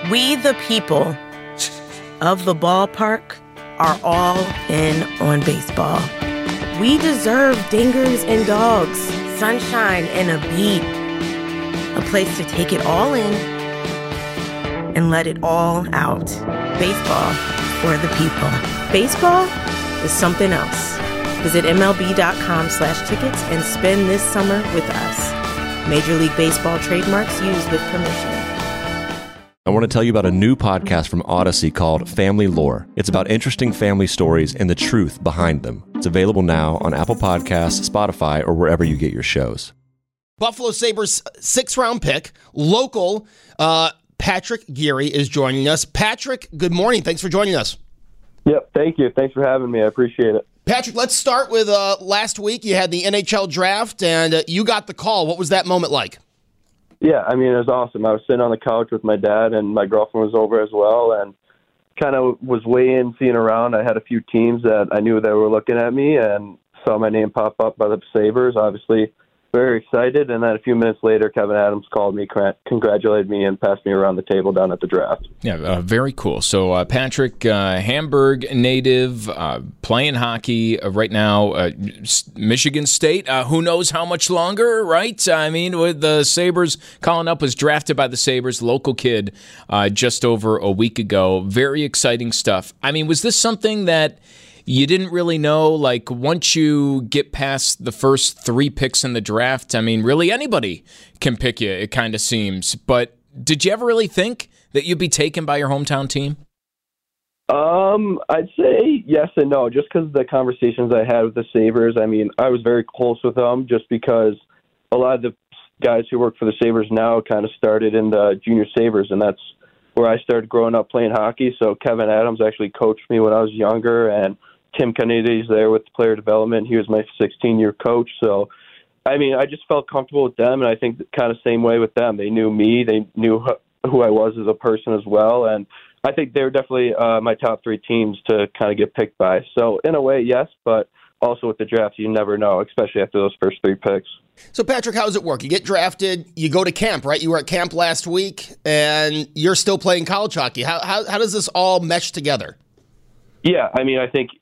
We, the people of the ballpark, are all in on baseball. We deserve dingers and dogs, sunshine and a beat, a place to take it all in and let it all out. Baseball for the people. Baseball is something else. Visit MLB.com/tickets and spend this summer with us. Major League Baseball trademarks used with permission. I want to tell you about a new podcast from Odyssey called Family Lore. It's about interesting family stories and the truth behind them. It's available now on Apple Podcasts, Spotify, or wherever you get your shows. Buffalo Sabres 6th-round pick, local Patrick Geary is joining us. Patrick, good morning. Thanks for joining us. Yep, thank you. Thanks for having me. I appreciate it. Patrick, let's start with last week. You had the NHL draft, and you got the call. What was that moment like? Yeah, I mean, it was awesome. I was sitting on the couch with my dad, and my girlfriend was over as well, and kind of was weighing, seeing around. I had a few teams that I knew that were looking at me and saw my name pop up by the Sabres. Obviously, very excited. And then a few minutes later, Kevin Adams called me, congratulated me, and passed me around the table down at the draft. Yeah, very cool. So, Patrick, Hamburg native, playing hockey right now, Michigan State. Who knows how much longer, right? I mean, with the Sabres, Colin Up was drafted by the Sabres, local kid, just over a week ago. Very exciting stuff. I mean, was this something that you didn't really know, like, once you get past the first 3 picks in the draft? I mean, really anybody can pick you, it kind of seems. But did you ever really think that you'd be taken by your hometown team? I'd say yes and no, just because of the conversations I had with the Sabres. I mean, I was very close with them just because a lot of the guys who work for the Sabres now kind of started in the junior Sabres, and that's where I started growing up playing hockey. So Kevin Adams actually coached me when I was younger, and Tim Kennedy's there with player development. He was my 16-year coach. So, I mean, I just felt comfortable with them, and I think kind of same way with them. They knew me. They knew who I was as a person as well, and I think they were definitely my top 3 teams to kind of get picked by. So, in a way, yes, but also with the draft, you never know, especially after those first 3 picks. So, Patrick, how does it work? You get drafted, you go to camp, right? You were at camp last week, and you're still playing college hockey. How does this all mesh together? Yeah, I mean, I think,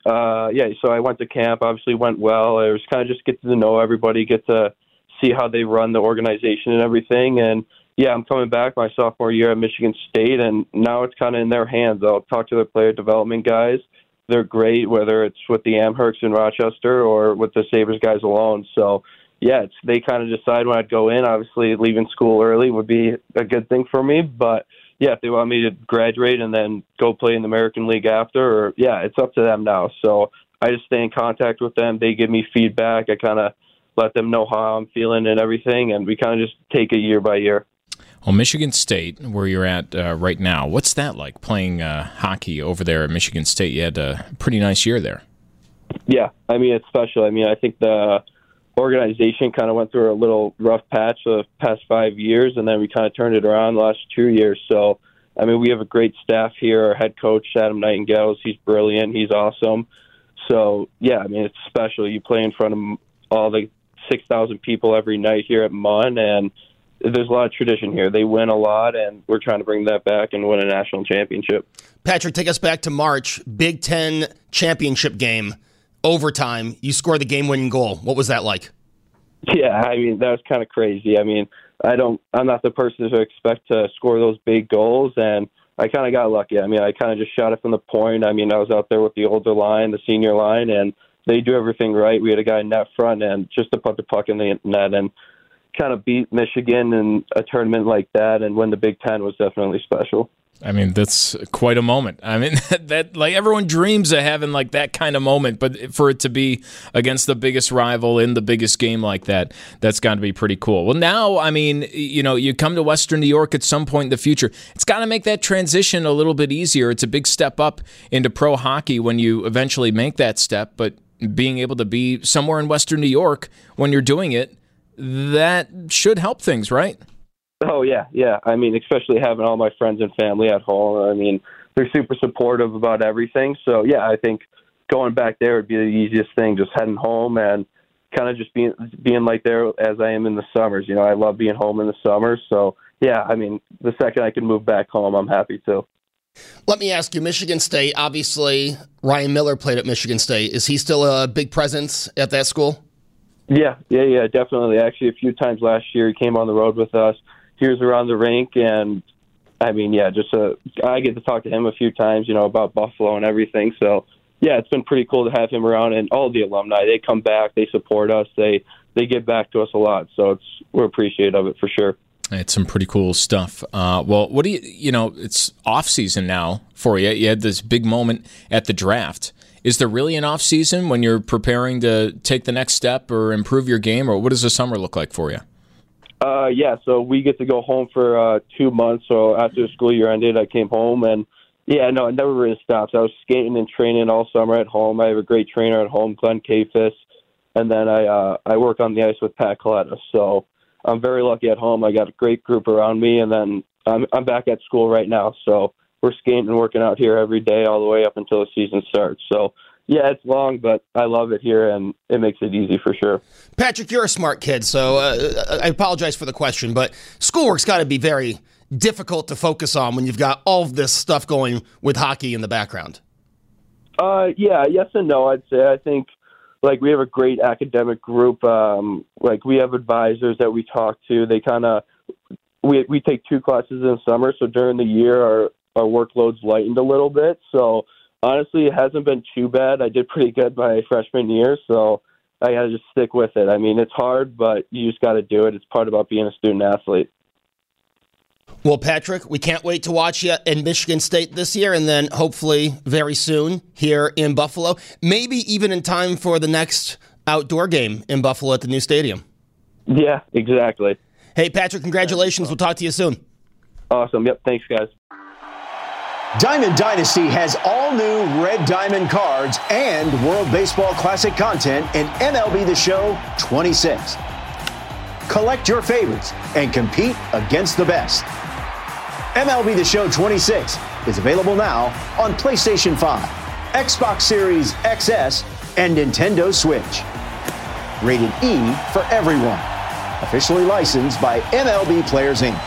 so I went to camp, obviously went well. It was kind of just get to know everybody, get to see how they run the organization and everything. And, yeah, I'm coming back my sophomore year at Michigan State, and now it's kind of in their hands. I'll talk to their player development guys. They're great, whether it's with the Amherst in Rochester or with the Sabres guys alone. So, yeah, they kind of decide when I'd go in. Obviously, leaving school early would be a good thing for me, but yeah, if they want me to graduate and then go play in the American League after, or it's up to them now. So I just stay in contact with them. They give me feedback. I kind of let them know how I'm feeling and everything, and we kind of just take it year by year. Well, Michigan State, where you're at right now, what's that like, playing hockey over there at Michigan State? You had a pretty nice year there. Yeah, I mean, it's special. I mean, I think the organization kind of went through a little rough patch the past 5 years, and then we kind of turned it around the last 2 years. So, I mean, we have a great staff here. Our head coach, Adam Nightingale, he's brilliant. He's awesome. So, yeah, I mean, it's special. You play in front of all the 6,000 people every night here at Munn, and there's a lot of tradition here. They win a lot, and we're trying to bring that back and win a national championship. Patrick, take us back to March, Big Ten championship game. Overtime, you score the game-winning goal. What was that like? Yeah, I mean, that was kind of crazy. I mean, I'm not the person to expect to score those big goals, and I kind of got lucky. I mean, I kind of just shot it from the point. I mean, I was out there with the older line, the senior line, and they do everything right. We had a guy in net front, and just to put the puck in the net and kind of beat Michigan in a tournament like that and win the Big Ten was definitely special. I mean, that's quite a moment. I mean, that like everyone dreams of having like that kind of moment, but for it to be against the biggest rival in the biggest game like that, that's got to be pretty cool. Well, now, I mean, you come to Western New York at some point in the future. It's got to make that transition a little bit easier. It's a big step up into pro hockey when you eventually make that step, but being able to be somewhere in Western New York when you're doing it, that should help things, right? Oh, yeah. I mean, especially having all my friends and family at home. I mean, they're super supportive about everything. So, yeah, I think going back there would be the easiest thing, just heading home and kind of just being like there as I am in the summers. You know, I love being home in the summers. So, yeah, I mean, the second I can move back home, I'm happy to. Let me ask you, Michigan State, obviously, Ryan Miller played at Michigan State. Is he still a big presence at that school? Yeah, definitely. Actually, a few times last year, he came on the road with us. He was around the rink, and, I mean, yeah, I get to talk to him a few times, you know, about Buffalo and everything. So, yeah, it's been pretty cool to have him around, and all the alumni, they come back, they support us, they give back to us a lot. So we're appreciative of it for sure. It's some pretty cool stuff. Well, what do it's off season now for you. You had this big moment at the draft. Is there really an off season when you're preparing to take the next step or improve your game, or what does the summer look like for you? Yeah, so we get to go home for 2 months. So after the school year ended, I came home, and yeah, no, it never really stops. I was skating and training all summer at home. I have a great trainer at home, Glenn Kafis, and then I work on the ice with Pat Coletta. So I'm very lucky at home. I got a great group around me, and then I'm back at school right now. So we're skating and working out here every day all the way up until the season starts. So, yeah, it's long, but I love it here, and it makes it easy for sure. Patrick, you're a smart kid, so I apologize for the question, but schoolwork's got to be very difficult to focus on when you've got all of this stuff going with hockey in the background. Yeah, yes and no, I'd say. I think, like, we have a great academic group. Like, we have advisors that we talk to. They kind of we take 2 classes in the summer, so during the year our workload's lightened a little bit. So honestly, it hasn't been too bad. I did pretty good my freshman year, so I got to just stick with it. I mean, it's hard, but you just got to do it. It's part about being a student athlete. Well, Patrick, we can't wait to watch you in Michigan State this year, and then hopefully very soon here in Buffalo. Maybe even in time for the next outdoor game in Buffalo at the new stadium. Yeah, exactly. Hey, Patrick, congratulations. We'll talk to you soon. Awesome. Yep. Thanks, guys. Diamond Dynasty has all new Red Diamond cards and World Baseball Classic content in MLB The Show 26. Collect your favorites and compete against the best. MLB The Show 26 is available now on PlayStation 5, Xbox Series XS, and Nintendo Switch. Rated E for everyone. Officially licensed by MLB Players Inc.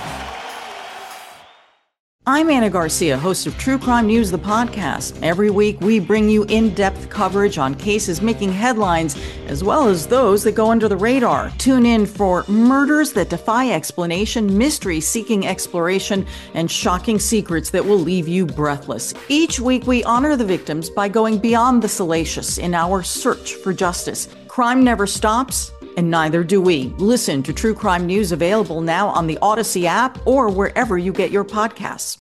I'm Anna Garcia, host of True Crime News, the podcast. Every week, we bring you in-depth coverage on cases making headlines, as well as those that go under the radar. Tune in for murders that defy explanation, mysteries seeking exploration, and shocking secrets that will leave you breathless. Each week, we honor the victims by going beyond the salacious in our search for justice. Crime never stops, and neither do we. Listen to True Crime News, available now on the Odyssey app or wherever you get your podcasts.